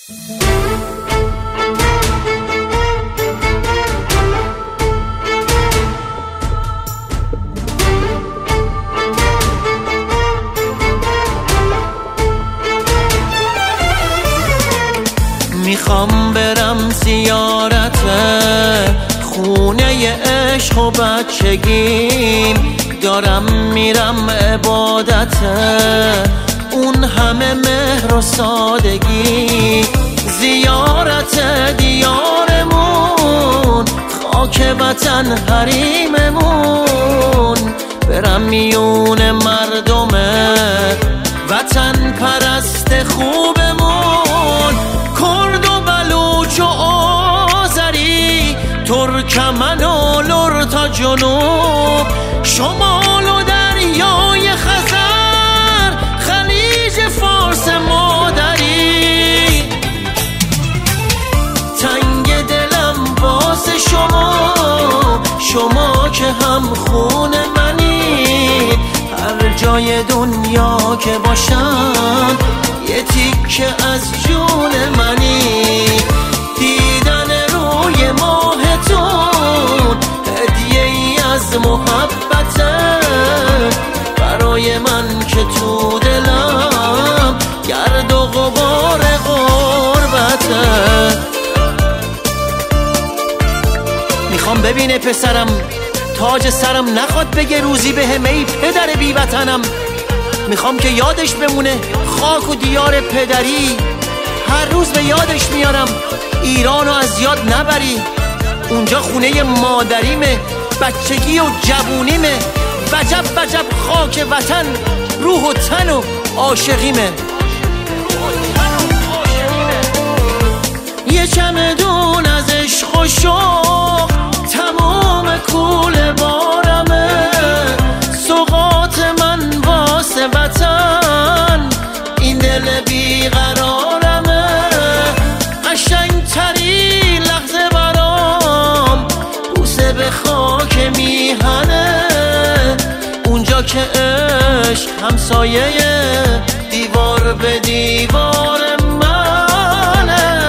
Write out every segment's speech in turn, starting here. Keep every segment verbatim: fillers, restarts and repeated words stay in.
میخوام برم زیارت خونه عشق و بچگیم، دارم میرم عبادت اون همه مهر و سادگی. زیارت دیارمون، خاک وطن حریممون، برم میون مردم وطن پرست خوبمون. کرد و بلوچ و آذری، ترکمن و لر تا جنوب، شمال و دریای خزر، خلیج فارس مادری. تنگ دلم واسه شما، شما که هم خون منی، هر جای دنیا که باشم یه تیکه از جون منی. دیدن روی ماهتون هدیه ای از محبته، برای من که تو دلم گرد و غبار غربته. میخوام ببینه پسرم تاج سرم، نخواد بگه روزی به همه ای پدر بی وطنم. میخوام که یادش بمونه خاک و دیار پدری، هر روز به یادش میارم ایرانو از یاد نبری. اونجا خونه مادریمه، بچگی و جوونیمه، وجب وجب خاک وطن، روح و تن و عاشقیمه. یه چمدون از عشق و شوق تمام کوله بارمه، سوغات من واسه وطن این دل بیقرارمه. قشنگ تری لحظه برام بوسه به خاک میهنه، اونجا که عشق همسایه دیوار به دیوار منه.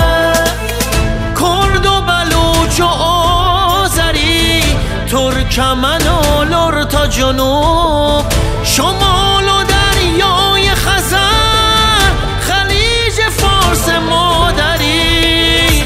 کرد و بلوچ و آذری، ترکمن و لر تا جنوب، شمال و دریای خزر، خلیج فارس مادری.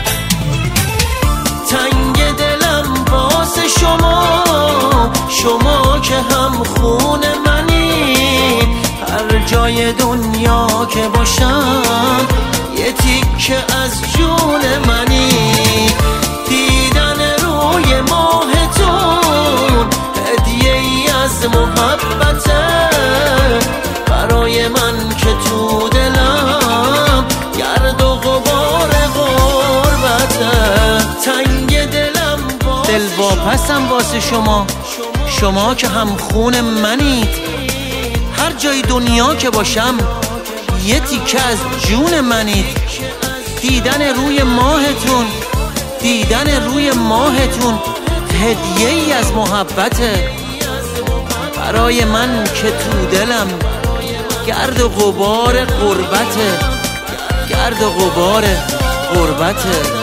تنگ دلم واسه شما، شما که هم خون منی، هر جای دنیا که باشم یه تیکه از جون منی. دیدن روی ماهتون هدیه ای از محبته، برای من که تو دلم گرد و غبار غربته. تنگ دلم دل واپسم واسه شما، شما که هم خون منید، هر جای دنیا که باشم یه تیکه از جون منید. دیدن روی ماهتون، دیدن روی ماهتون هدیه ای از محبته، برای من که تو دلم گرد و غبار غربته، گرد و غبار غربته.